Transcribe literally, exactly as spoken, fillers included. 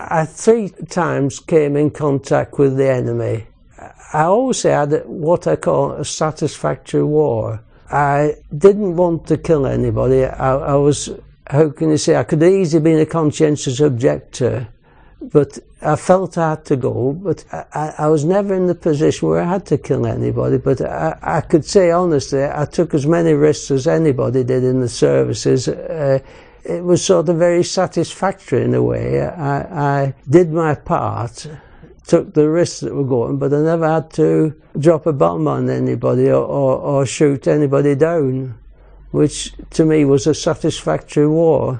I three times came in contact with the enemy. I always had what I call a satisfactory war. I didn't want to kill anybody. I, I was, how can you say, I could easily be a conscientious objector, but I felt I had to go, but I, I was never in the position where I had to kill anybody. But I, I could say honestly, I took as many risks as anybody did in the services. Uh, it was sort of very satisfactory in a way. I, I did my part, took the risks that were going, but I never had to drop a bomb on anybody or, or, or shoot anybody down, which to me was a satisfactory war.